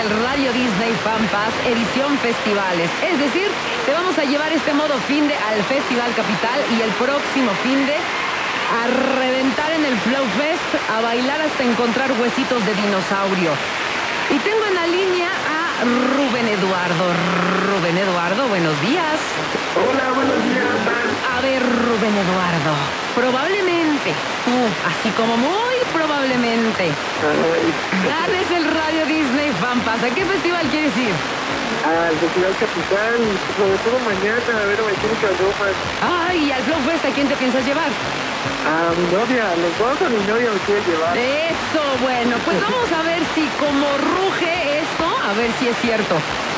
el Radio Disney Fan Pass edición festivales. Es decir, te vamos a llevar este modo finde al Festival Capital y el próximo finde a reventar en el Flow Fest, a bailar hasta encontrar huesitos de dinosaurio. Y tengo en la línea a Rubén Eduardo. Rubén Eduardo, buenos días. Hola, buenos días. A ver, Rubén Eduardo, probablemente, tú, así como muy probablemente, ganes el Radio Disney Fan Pass. ¿A qué festival quieres ir? Al Festival Capital, sobre todo mañana, a ver Mecánicas Rojas. Ay, ¿y al Flow Fest a quién te piensas llevar? A mi novia, los dos a mi novia me quiere llevar. Eso, bueno, pues vamos a ver si como ruge esto, a ver si es cierto.